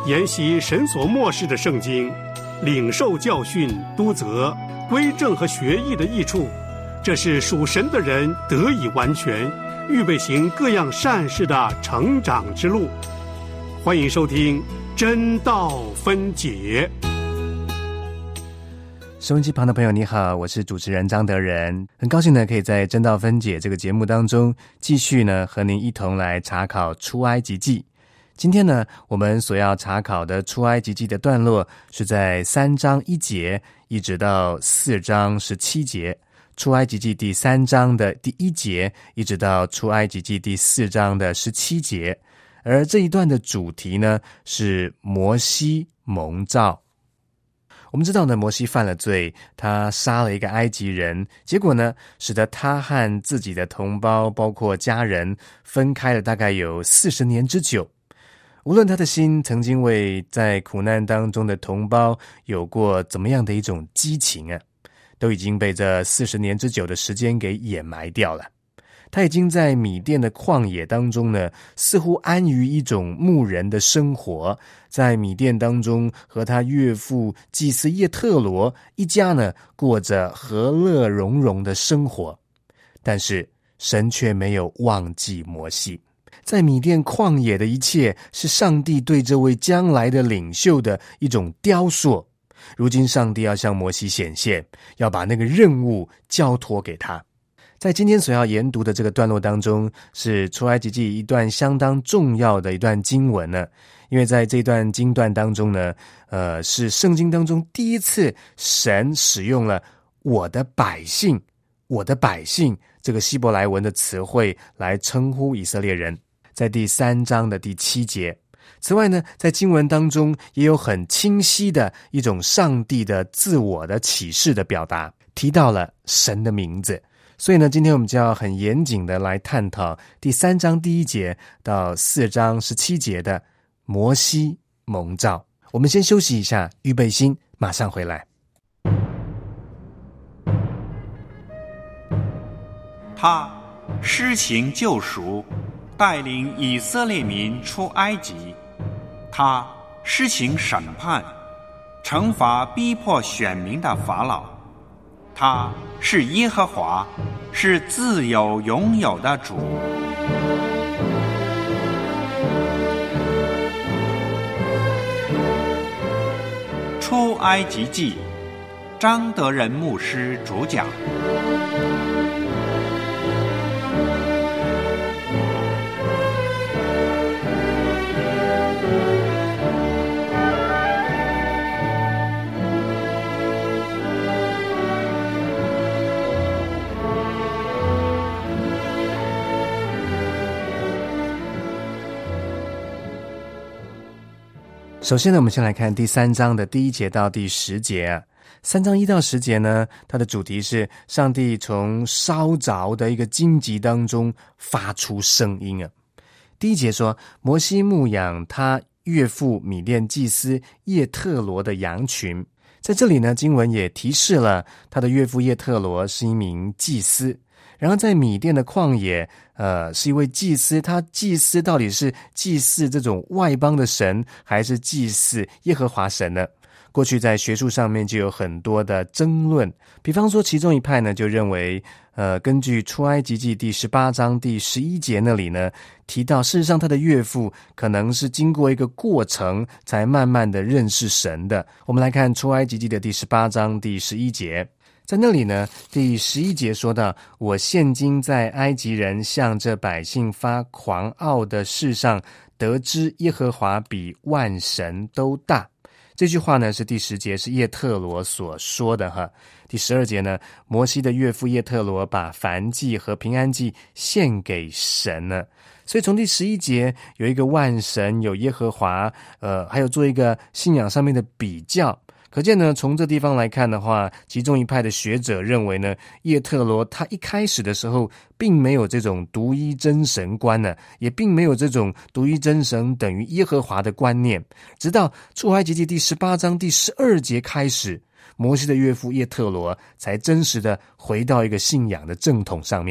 研习神所默示的圣经，领受教训、督责、归正和学艺的益处，这是属神的人得以完全，预备行各样善事的成长之路。欢迎收听真道分解。 收音机旁的朋友你好，我是主持人张德仁，很高兴呢可以在真道分解这个节目当中继续呢和您一同来查考出埃及记。今天呢我们所要查考的出埃及记的段落是在3章1节一直到4章17节，出埃及记第3章的第1节一直到出埃及记第4章的17节。而这一段的主题呢是摩西蒙召。我们知道呢，摩西犯了罪，他杀了一个埃及人，结果呢使得他和自己的同胞包括家人分开了大概有40年之久。无论他的心曾经为在苦难当中的同胞有过怎么样的一种激情啊，都已经被这40年之久的时间给掩埋掉了。他已经在米甸的旷野当中呢，似乎安于一种牧人的生活，在米甸当中和他岳父祭司叶特罗一家呢，过着和乐融融的生活。但是神却没有忘记摩西，在米甸旷野的一切是上帝对这位将来的领袖的一种雕塑。如今上帝要向摩西显现，要把那个任务交托给他。在今天所要研读的这个段落当中，是出埃及记一段相当重要的一段经文呢。因为在这段经段当中呢，是圣经当中第一次神使用了我的百姓这个希伯来文的词汇来称呼以色列人，在第3章的第7节。此外呢，在经文当中也有很清晰的一种上帝的自我的启示的表达，提到了神的名字。所以呢，今天我们就要很严谨的来探讨第3章第1节到4章17节的摩西蒙召。我们先休息一下，预备心，马上回来。 他施行救赎，带领以色列民出埃及。他施行审判，惩罚逼迫选民的法老。他是耶和华，是自有永有的主。出埃及记，张德仁牧师主讲。 首先呢，我们先来看第3章的第1节到第10节啊。3章1到10节呢，它的主题是上帝从烧着的一个荆棘当中发出声音啊。第1节说，摩西牧养他岳父米甸祭司叶特罗的羊群。在这里呢，经文也提示了他的岳父叶特罗是一名祭司。然后在米甸的旷野，是一位祭司，他祭司到底是祭祀这种外邦的神，还是祭祀耶和华神呢？过去在学术上面就有很多的争论，比方说其中一派呢就认为，根据出埃及记第18章第11节那里呢提到，事实上他的岳父可能是经过一个过程才慢慢的认识神的。我们来看出埃及记的第18章第11节。在那里呢，第11节说到，我现今在埃及人向这百姓发狂傲的事上，得知耶和华比万神都大。这句话呢是第10节，是叶特罗所说的哈。第12节呢，摩西的岳父叶特罗把燔祭和平安祭献给神呢。所以从第11节有一个万神，有耶和华，还有做一个信仰上面的比较。可见呢，从这地方来看的话，其中一派的学者认为呢，叶特罗他一开始的时候并没有这种独一真神观呢，也并没有这种独一真神等于耶和华的观念，直到出埃及记第18章第12节开始，摩西的岳父叶特罗才真实的回到一个信仰的正统上面。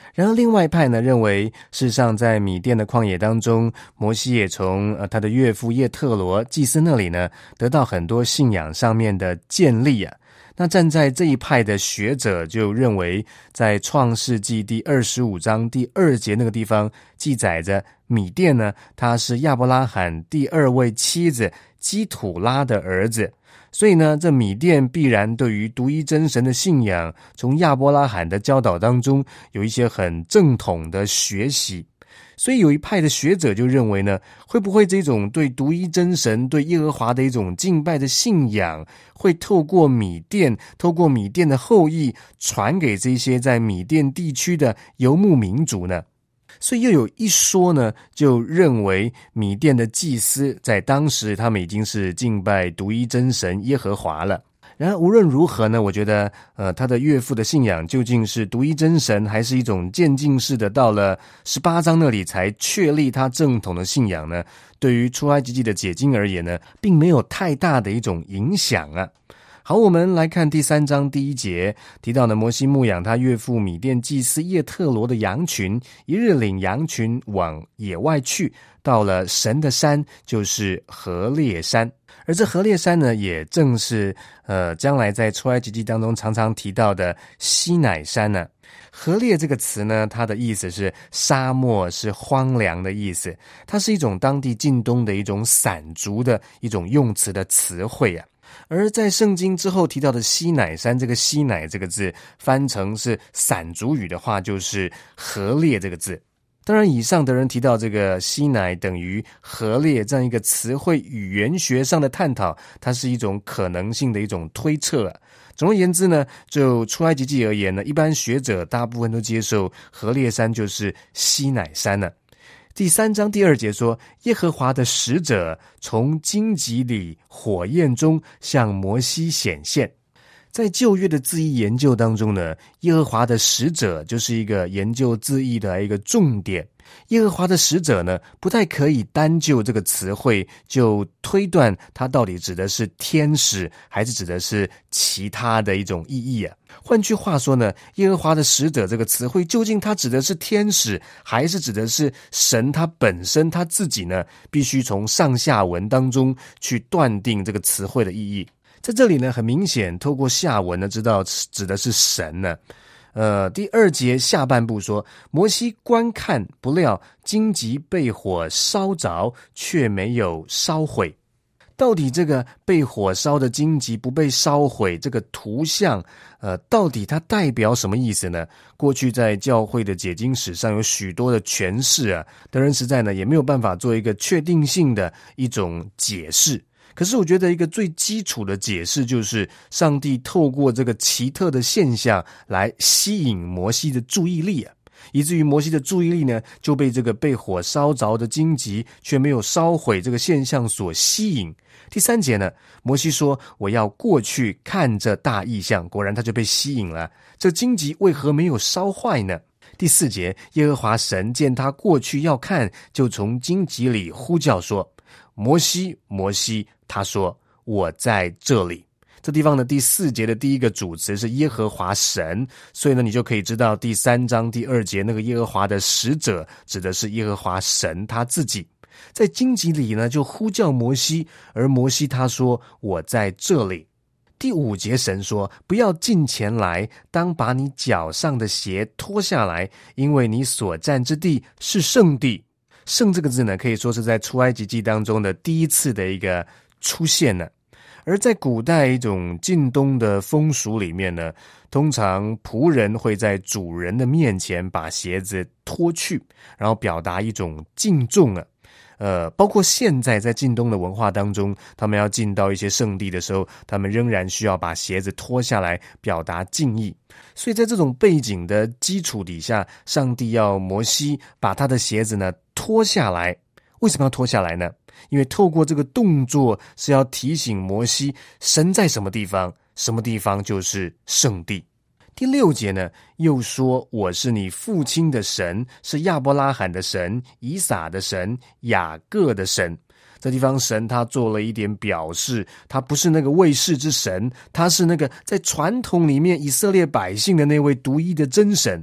然后另外一派呢认为，事实上在米甸的旷野当中，摩西也从他的岳父叶特罗祭司那里呢得到很多信仰上面的建立啊。那站在这一派的学者就认为，在创世纪第25章第2节那个地方记载着米甸呢，他是亚伯拉罕第2位妻子基土拉的儿子，所以呢，这米甸必然对于独一真神的信仰，从亚伯拉罕的教导当中有一些很正统的学习。所以有一派的学者就认为呢，会不会这种对独一真神、对耶和华的一种敬拜的信仰，会透过米甸的后裔传给这些在米甸地区的游牧民族呢？所以又有一说呢，就认为米甸的祭司在当时他们已经是敬拜独一真神耶和华了。然而无论如何呢，我觉得他的岳父的信仰究竟是独一真神，还是一种渐进式的，到了18章那里才确立他正统的信仰呢，对于出埃及记的解经而言呢，并没有太大的一种影响啊。好，我们来看第3章第1节，提到呢，摩西牧养他岳父米甸祭司叶特罗的羊群，一日领羊群往野外去，到了神的山，就是何烈山。而这何烈山呢，也正是将来在出埃及记当中常常提到的西乃山呢。何烈这个词呢，它的意思是沙漠，是荒凉的意思，它是一种当地近东的一种散族的一种用词的词汇啊。而在圣经之后提到的西乃山，这个西乃这个字翻成是散族语的话，就是何烈这个字。当然以上的人提到这个西乃等于何烈这样一个词汇语言学上的探讨，它是一种可能性的一种推测啊。总而言之呢，就出埃及记而言呢，一般学者大部分都接受何烈山就是西乃山了。第3章第2节说，耶和华的使者从荆棘里火焰中向摩西显现。在旧约的字义研究当中呢，耶和华的使者就是一个研究字义的一个重点。耶和华的使者呢，不太可以单就这个词汇就推断它到底指的是天使，还是指的是其他的一种意义啊。换句话说呢，耶和华的使者这个词汇究竟它指的是天使，还是指的是神他本身他自己呢？必须从上下文当中去断定这个词汇的意义。在这里呢，很明显透过下文呢，知道指的是神呢。第2节下半部说，摩西观看，不料荆棘被火烧着，却没有烧毁。到底这个被火烧的荆棘不被烧毁，这个图像到底它代表什么意思呢？过去在教会的解经史上有许多的诠释啊，当然实在呢也没有办法做一个确定性的一种解释。可是我觉得一个最基础的解释就是上帝透过这个奇特的现象来吸引摩西的注意力啊，以至于摩西的注意力呢就被这个被火烧着的荆棘却没有烧毁这个现象所吸引。第3节呢，摩西说我要过去看这大异象，果然他就被吸引了。这荆棘为何没有烧坏呢？第4节，耶和华神见他过去要看，就从荆棘里呼叫说，摩西摩西，他说我在这里。这地方的第4节的第一个主词是耶和华神，所以呢你就可以知道第3章第2节那个耶和华的使者指的是耶和华神他自己。在荆棘里呢就呼叫摩西，而摩西他说我在这里。第5节神说，不要近前来，当把你脚上的鞋脱下来，因为你所站之地是圣地。圣这个字呢，可以说是在出埃及记当中的第一次的一个出现呢。而在古代一种近东的风俗里面呢，通常仆人会在主人的面前把鞋子脱去，然后表达一种敬重啊。包括现在在近东的文化当中，他们要进到一些圣地的时候，他们仍然需要把鞋子脱下来表达敬意。所以在这种背景的基础底下，上帝要摩西把他的鞋子呢脱下来。为什么要脱下来呢？因为透过这个动作是要提醒摩西神在什么地方，什么地方就是圣地。第6节呢，又说我是你父亲的神，是亚伯拉罕的神，以撒的神，雅各的神。这地方神他做了一点表示，他不是那个未世之神，他是那个在传统里面以色列百姓的那位独一的真神。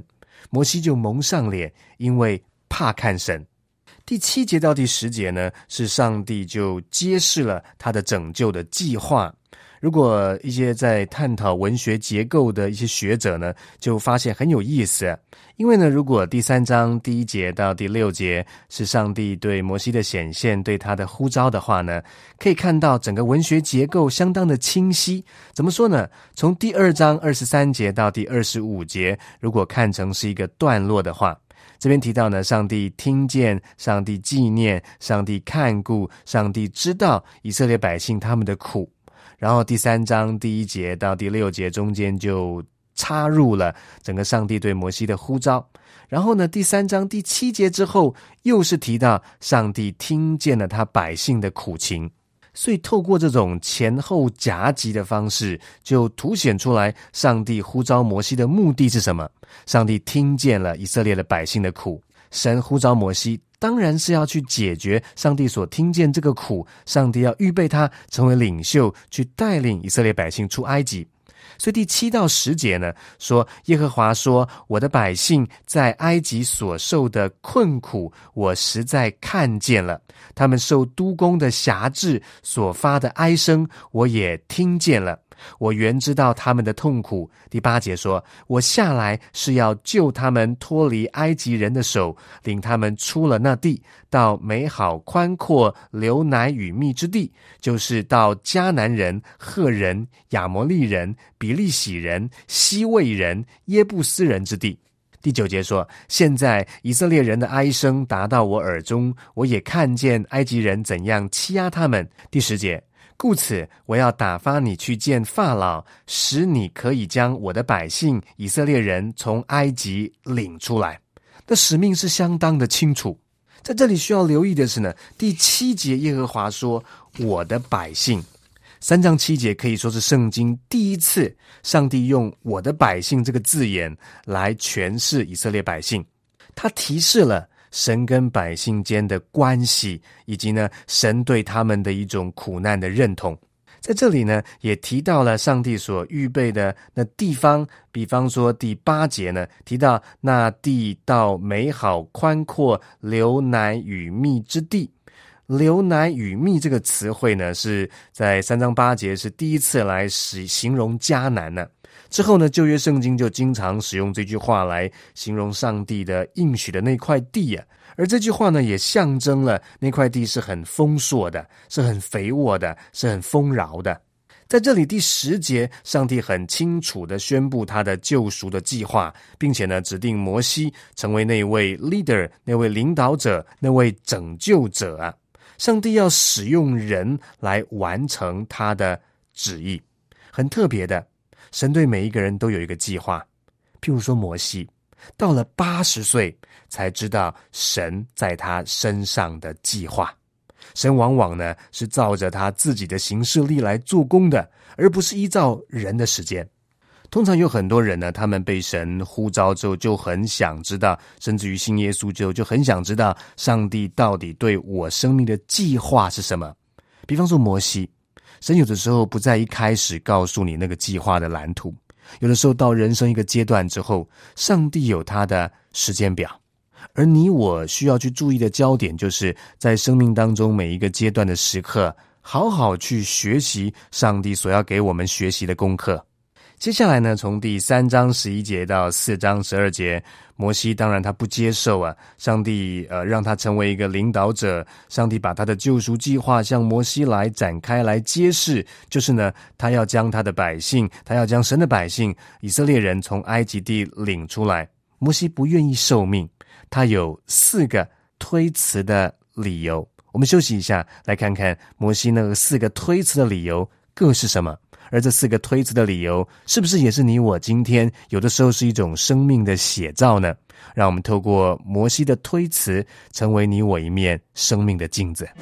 摩西就蒙上脸，因为怕看神。第7节到第10节呢，是上帝就揭示了他的拯救的计划。如果一些在探讨文学结构的一些学者呢，就发现很有意思。因为呢，如果第3章第1节到第6节是上帝对摩西的显现，对他的呼召的话呢，可以看到整个文学结构相当的清晰。怎么说呢？从第2章23节到第25节，如果看成是一个段落的话，这边提到呢，上帝听见，上帝纪念，上帝看顾，上帝知道以色列百姓他们的苦。然后第3章第1节到第6节中间就插入了整个上帝对摩西的呼召。然后呢，第3章第7节之后又是提到上帝听见了他百姓的苦情。所以透过这种前后夹击的方式，就凸显出来上帝呼召摩西的目的是什么。上帝听见了以色列的百姓的苦，神呼召摩西当然是要去解决上帝所听见这个苦，上帝要预备他成为领袖，去带领以色列百姓出埃及。所以第7到10节呢，说耶和华说，我的百姓在埃及所受的困苦，我实在看见了，他们受督工的辖制所发的哀声，我也听见了，我原知道他们的痛苦。第8节说，我下来是要救他们脱离埃及人的手，领他们出了那地，到美好宽阔流奶与蜜之地，就是到迦南人、赫人、亚摩利人、比利洗人、西魏人、耶布斯人之地。第9节说，现在以色列人的哀声达到我耳中，我也看见埃及人怎样欺压他们。第10节，故此我要打发你去见法老，使你可以将我的百姓以色列人从埃及领出来。那使命是相当的清楚。在这里需要留意的是呢，第7节耶和华说我的百姓。3章7节可以说是圣经第一次上帝用我的百姓这个字眼来诠释以色列百姓。他提示了神跟百姓间的关系，以及呢神对他们的一种苦难的认同。在这里呢也提到了上帝所预备的那地方，比方说第8节呢提到那地到美好宽阔流奶与蜜之地。流奶与蜜这个词汇呢，是在3章8节是第一次来形容迦南呢。之后呢，旧约圣经就经常使用这句话来形容上帝的应许的那块地啊。而这句话呢，也象征了那块地是很丰硕的，是很肥沃的，是很丰饶的。在这里第10节，上帝很清楚地宣布他的救赎的计划，并且呢，指定摩西成为那位 leader， 那位领导者，那位拯救者啊。上帝要使用人来完成他的旨意。很特别的，神对每一个人都有一个计划。譬如说摩西到了80岁才知道神在他身上的计划。神往往呢是照着他自己的行事历来做工的，而不是依照人的时间。通常有很多人呢，他们被神呼召之后就很想知道，甚至于信耶稣之后就很想知道上帝到底对我生命的计划是什么。比方说摩西，神有的时候不在一开始告诉你那个计划的蓝图，有的时候到人生一个阶段之后，上帝有他的时间表。而你我需要去注意的焦点，就是在生命当中每一个阶段的时刻，好好去学习上帝所要给我们学习的功课。接下来呢，从第3章11节到4章12节，摩西当然他不接受啊，上帝让他成为一个领导者，上帝把他的救赎计划向摩西来展开来揭示，就是呢，他要将他的百姓，他要将神的百姓以色列人从埃及地领出来。摩西不愿意受命，他有4个推辞的理由。我们休息一下，来看看摩西那个4个推辞的理由各是什么。而这4个推辞的理由，是不是也是你我今天有的时候是一种生命的写照呢？让我们透过摩西的推辞，成为你我一面生命的镜子。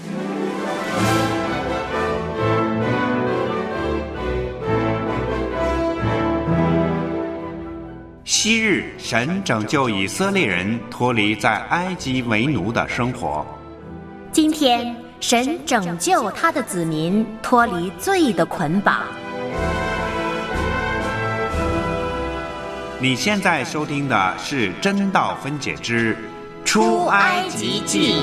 昔日神拯救以色列人脱离在埃及为奴的生活， 今天神拯救他的子民脱离罪的捆绑。 你现在收听的是真道分解之出埃及记。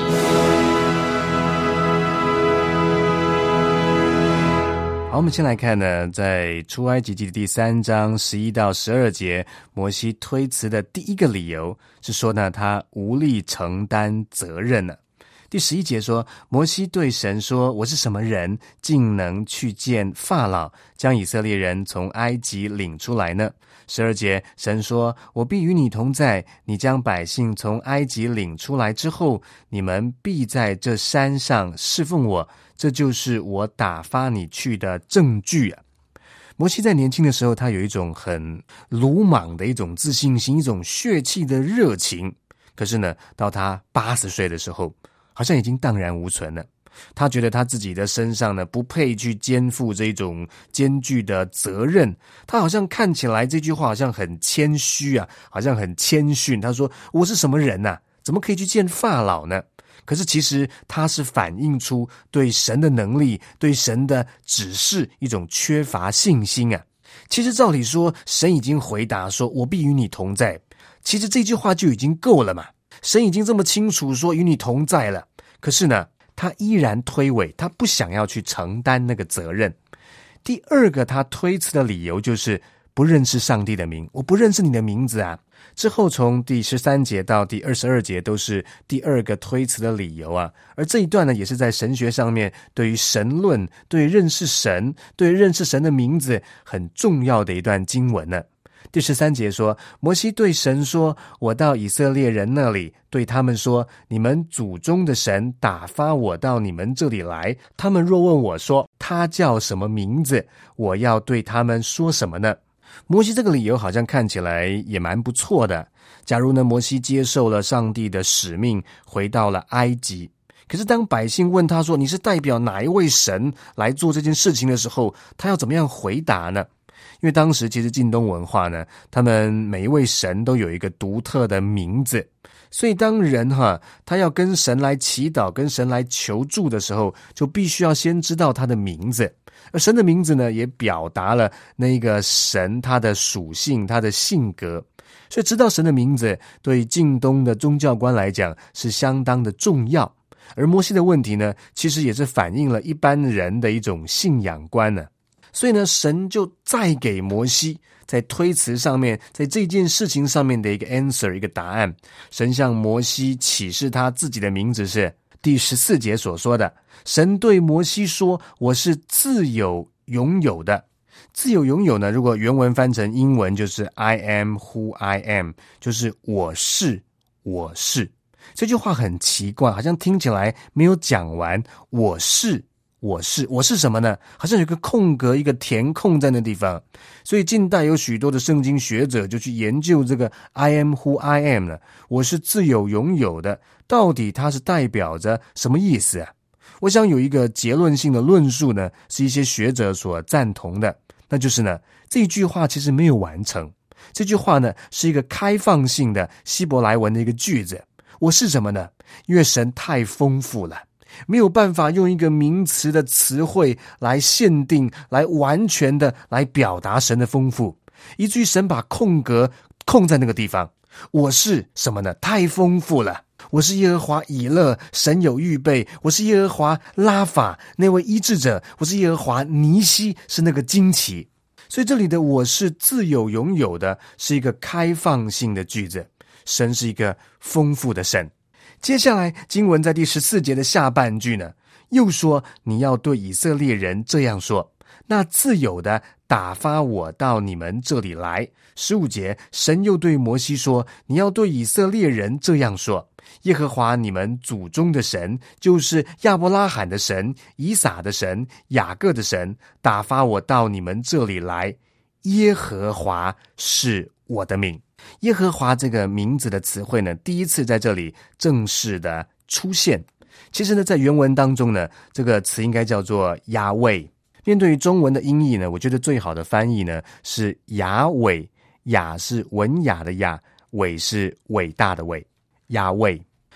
好，我们先来看呢，在出埃及记的第3章11到12节，摩西推辞的第一个理由是说呢，他无力承担责任了。第11节说，摩西对神说，我是什么人，竟能去见法老，将以色列人从埃及领出来呢？12节，神说，我必与你同在，你将百姓从埃及领出来之后，你们必在这山上侍奉我，这就是我打发你去的证据啊。摩西在年轻的时候，他有一种很鲁莽的一种自信心，一种血气的热情。可是呢，到他80岁的时候，好像已经荡然无存了。他觉得他自己的身上呢，不配去肩负这种艰巨的责任。他好像看起来这句话好像很谦虚啊，好像很谦逊。他说，我是什么人啊，怎么可以去见法老呢？可是其实他是反映出对神的能力，对神的指示一种缺乏信心啊。其实照理说，神已经回答说，我必与你同在。其实这句话就已经够了嘛，神已经这么清楚说与你同在了。可是呢，他依然推诿，他不想要去承担那个责任。第二个他推辞的理由就是不认识上帝的名，我不认识你的名字啊。之后从第13节到第22节都是第二个推辞的理由啊。而这一段呢，也是在神学上面对于神论，对认识神，对认识神的名字很重要的一段经文呢。第13节说，摩西对神说，我到以色列人那里，对他们说，你们祖宗的神打发我到你们这里来，他们若问我说，他叫什么名字，我要对他们说什么呢？摩西这个理由好像看起来也蛮不错的。假如呢，摩西接受了上帝的使命，回到了埃及，可是当百姓问他说，你是代表哪一位神来做这件事情的时候，他要怎么样回答呢？因为当时其实近东文化呢，他们每一位神都有一个独特的名字，所以当人他要跟神来祈祷，跟神来求助的时候，就必须要先知道他的名字。而神的名字呢，也表达了那个神他的属性，他的性格。所以知道神的名字对近东的宗教观来讲是相当的重要。而摩西的问题呢，其实也是反映了一般人的一种信仰观呢。所以呢，神就再给摩西在推辞上面，在这件事情上面的一个 answer， 一个答案。神向摩西启示他自己的名字是第14节所说的，神对摩西说，我是自有永有的。自有永有呢，如果原文翻成英文就是 I am who I am， 就是我是。这句话很奇怪，好像听起来没有讲完。我是什么呢？好像有个空格，一个填空在那地方。所以近代有许多的圣经学者就去研究这个 I am who I am 呢，我是自有永有的，到底它是代表着什么意思啊？我想有一个结论性的论述呢，是一些学者所赞同的，那就是呢，这句话其实没有完成。这句话呢，是一个开放性的希伯来文的一个句子。我是什么呢？因为神太丰富了，没有办法用一个名词的词汇来限定，来完全的来表达神的丰富，以至于神把空格空在那个地方。我是什么呢？太丰富了。我是耶和华以勒，神有预备。我是耶和华拉法，那位医治者。我是耶和华尼西，是那个惊奇。所以这里的我是自有永有的，是一个开放性的句子。神是一个丰富的神。接下来经文在第14节的下半句呢，又说，你要对以色列人这样说，那自有的打发我到你们这里来。15节，神又对摩西说，你要对以色列人这样说，耶和华你们祖宗的神，就是亚伯拉罕的神，以撒的神，雅各的神，打发我到你们这里来。耶和华是我的名。耶和华这个名字的词汇呢，第一次在这里正式的出现。其实呢，在原文当中呢，这个词应该叫做雅伟。面对于中文的音译呢，我觉得最好的翻译呢是雅伟。雅是文雅的雅，伟是伟大的伟。雅伟。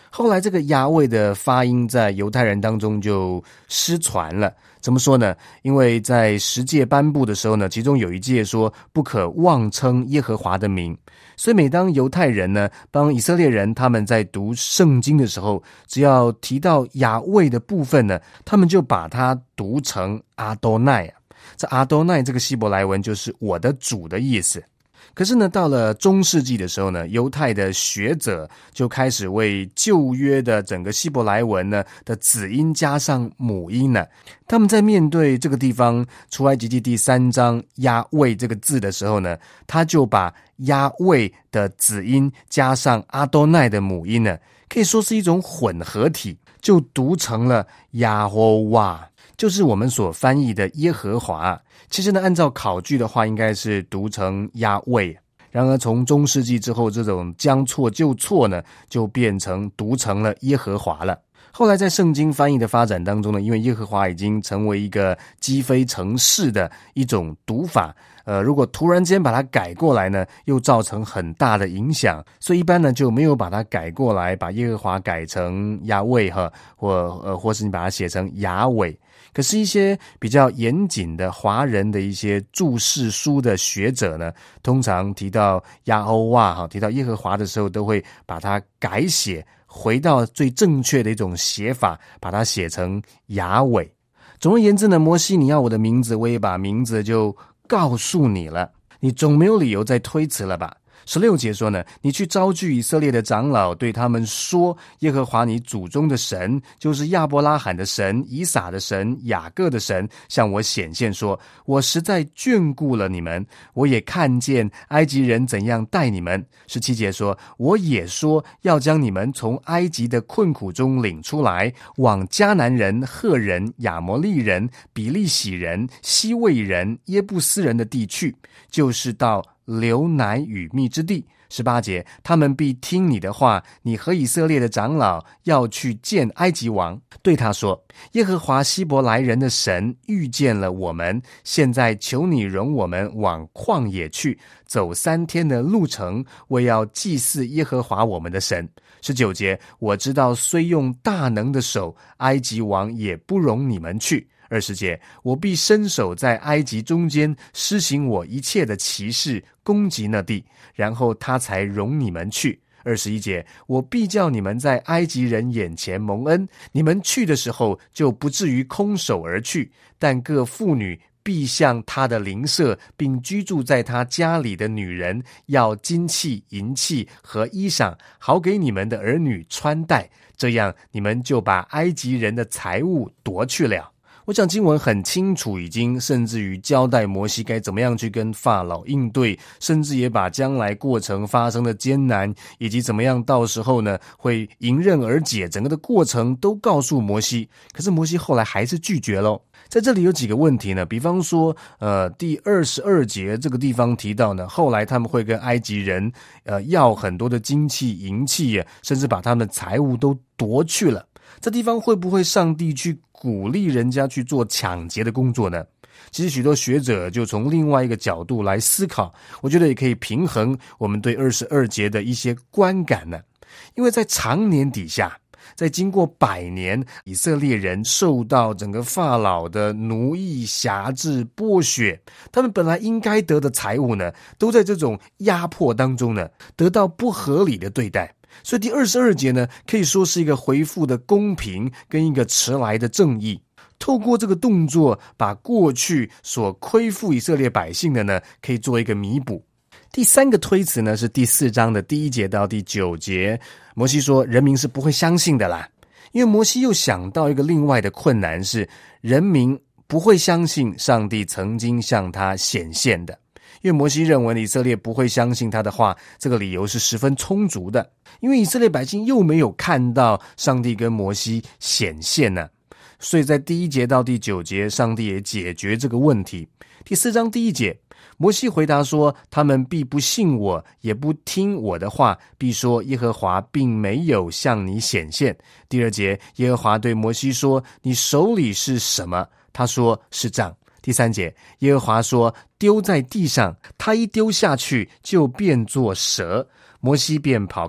后来这个雅卫的发音在犹太人当中就失传了。怎么说呢？因为在十诫颁布的时候呢，其中有一诫说不可妄称耶和华的名，所以每当犹太人呢帮以色列人他们在读圣经的时候，只要提到雅卫的部分呢，他们就把它读成阿多奈。这阿多奈这个希伯来文就是我的主的意思。可是呢，到了中世纪的时候呢，犹太的学者就开始为旧约的整个希伯来文呢的子音加上母音呢。他们在面对这个地方出埃及记第3章雅卫这个字的时候呢，他就把雅卫的子音加上阿多奈的母音呢，可以说是一种混合体，就读成了亚和瓦，就是我们所翻译的耶和华。其实呢，按照考据的话，应该是读成雅卫。然而从中世纪之后，这种将错就错呢，就变成读成了耶和华了。后来在圣经翻译的发展当中呢，因为耶和华已经成为一个积非成是的一种读法，如果突然间把它改过来呢，又造成很大的影响，所以一般呢就没有把它改过来，把耶和华改成雅卫或是你把它写成雅伟。可是一些比较严谨的华人的一些注释书的学者呢，通常提到亚欧瓦提到耶和华的时候，都会把它改写回到最正确的一种写法，把它写成雅伟。总而言之呢，摩西，你要我的名字，我也把名字就告诉你了，你总没有理由再推辞了吧。16节说呢，你去招聚以色列的长老，对他们说，耶和华你祖宗的神，就是亚伯拉罕的神、以撒的神、雅各的神，向我显现说，我实在眷顾了你们，我也看见埃及人怎样待你们。17节说，我也说要将你们从埃及的困苦中领出来，往迦南人、赫人、亚摩利人、比利洗人、西魏人、耶布斯人的地去，就是到流奶与蜜之地。18节，他们必听你的话，你和以色列的长老要去见埃及王，对他说，耶和华希伯来人的神遇见了我们，现在求你容我们往旷野去，走3天的路程，为要祭祀耶和华我们的神。19节，我知道虽用大能的手，埃及王也不容你们去。20节，我必伸手在埃及中间施行我一切的奇事，攻击那地，然后他才容你们去。21节，我必叫你们在埃及人眼前蒙恩，你们去的时候就不至于空手而去，但各妇女必向他的邻舍，并居住在他家里的女人，要金器、银器和衣裳，好给你们的儿女穿戴，这样你们就把埃及人的财物夺去了。我想经文很清楚，已经甚至于交代摩西该怎么样去跟法老应对，甚至也把将来过程发生的艰难，以及怎么样到时候呢会迎刃而解，整个的过程都告诉摩西。可是摩西后来还是拒绝咯。在这里有几个问题呢，比方说第22节这个地方提到呢，后来他们会跟埃及人要很多的金器银器，甚至把他们的财物都夺去了。这地方会不会上帝去鼓励人家去做抢劫的工作呢？其实许多学者就从另外一个角度来思考，我觉得也可以平衡我们对22节的一些观感呢。因为在常年底下，在经过100年，以色列人受到整个法老的奴役、辖制、剥削，他们本来应该得的财物呢，都在这种压迫当中呢，得到不合理的对待。所以第22节呢，可以说是一个回复的公平跟一个迟来的正义。透过这个动作，把过去所亏负以色列百姓的呢，可以做一个弥补。第3个推辞呢，是第4章的第1节到第9节。摩西说，人民是不会相信的啦。因为摩西又想到一个另外的困难是，人民不会相信上帝曾经向他显现的。因为摩西认为以色列不会相信他的话，这个理由是十分充足的。因为以色列百姓又没有看到上帝跟摩西显现呢，所以在第1节到第9节，上帝也解决这个问题。第4章第1节，摩西回答说，他们必不信我，也不听我的话，必说耶和华并没有向你显现。第2节，耶和华对摩西说，你手里是什么？他说，是杖。第3节，耶和华说，丢在地上，他一丢下去就变作蛇，摩西便跑开。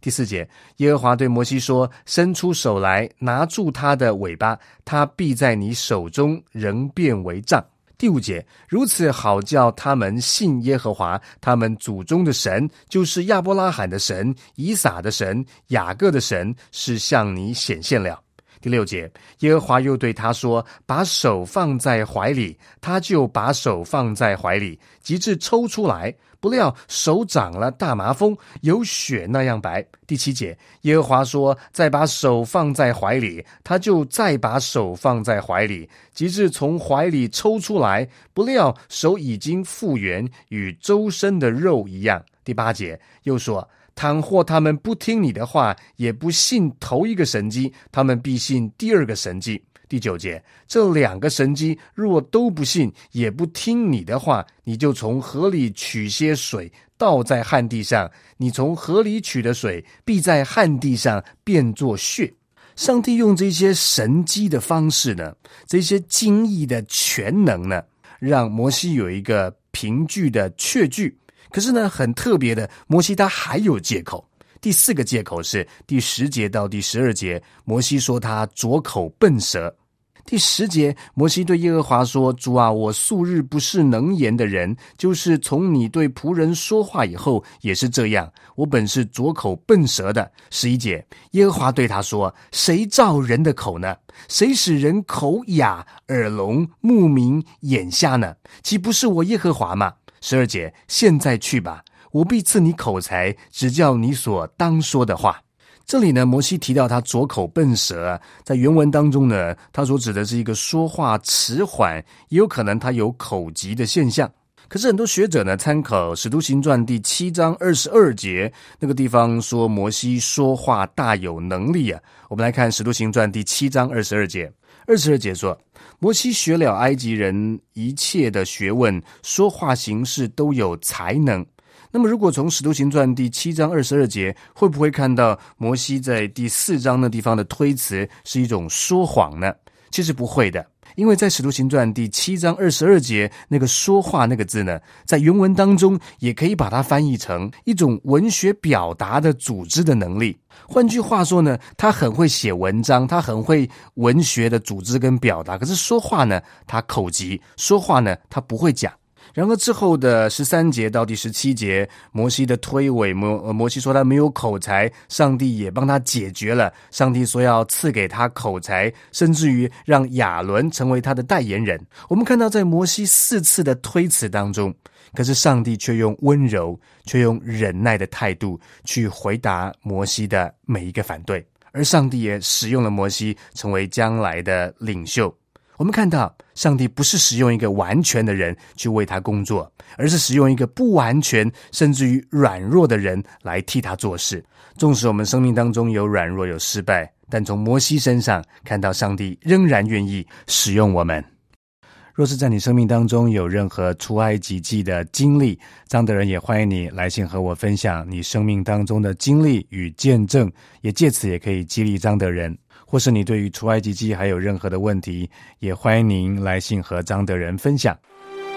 第4节，耶和华对摩西说，伸出手来，拿住他的尾巴，他必在你手中仍变为杖。第5节，如此好叫他们信耶和华他们祖宗的神，就是亚伯拉罕的神、以撒的神、雅各的神，是向你显现了。第6节，耶和华又对他说，把手放在怀里，他就把手放在怀里，及至抽出来，不料手长了大麻风，有血那样白。第7节，耶和华说，再把手放在怀里，他就再把手放在怀里，及至从怀里抽出来，不料手已经复原，与周身的肉一样。第8节，又说，倘或他们不听你的话，也不信头一个神迹，他们必信第2个神迹。第9节，这2个神迹若都不信，也不听你的话，你就从河里取些水，倒在旱地上，你从河里取的水，必在旱地上变作血。上帝用这些神迹的方式呢，这些惊异的全能呢，让摩西有一个凭据的确据。可是呢，很特别的，摩西他还有借口。第4个借口是第10节到第12节，摩西说他拙口笨舌。第10节，摩西对耶和华说，主啊，我素日不是能言的人，就是从你对仆人说话以后也是这样，我本是拙口笨舌的。11节，耶和华对他说，谁造人的口呢？谁使人口哑、耳聋、目明、眼瞎呢？岂不是我耶和华吗？12节，现在去吧，我必赐你口才，指教你所当说的话。这里呢，摩西提到他拙口笨舌，在原文当中呢，他所指的是一个说话迟缓，也有可能他有口疾的现象。可是很多学者呢，参考使徒行传第7章22节，那个地方说摩西说话大有能力啊。我们来看使徒行传第7章22节。22节说，摩西学了埃及人一切的学问，说话行事都有才能。那么如果从使徒行传第7章22节，会不会看到摩西在第4章那地方的推辞是一种说谎呢？其实不会的，因为在使徒行传第7章22节，那个说话那个字呢，在原文当中也可以把它翻译成一种文学表达的组织的能力。换句话说呢，他很会写文章，他很会文学的组织跟表达，可是说话呢，他口疾，说话呢，他不会讲。然而之后的13节到第17节，摩西的推诿，摩西说他没有口才，上帝也帮他解决了。上帝说要赐给他口才，甚至于让亚伦成为他的代言人。我们看到在摩西4次的推辞当中，可是上帝却用温柔，却用忍耐的态度去回答摩西的每一个反对，而上帝也使用了摩西成为将来的领袖。我们看到上帝不是使用一个完全的人去为他工作，而是使用一个不完全甚至于软弱的人来替他做事。纵使我们生命当中有软弱有失败，但从摩西身上看到上帝仍然愿意使用我们。若是在你生命当中有任何出埃及记的经历，张德仁也欢迎你来信和我分享你生命当中的经历与见证，也借此也可以激励张德仁。或是你对于出埃及记还有任何的问题，也欢迎您来信和张德仁分享。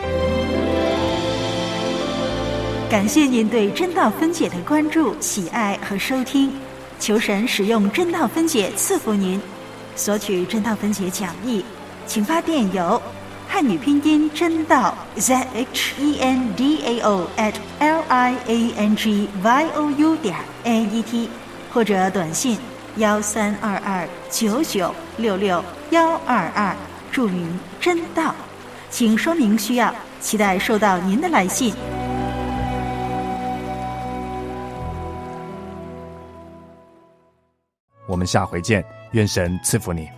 感谢您对真道分解的关注、喜爱和收听，求神使用真道分解赐福您。索取真道分解讲义，请发电邮汉语拼音真道 ZHENDAO@LIANGYOU.net 或者短信132299662122，注明真道，请说明需要，期待收到您的来信。 我们下回见，愿神赐福你。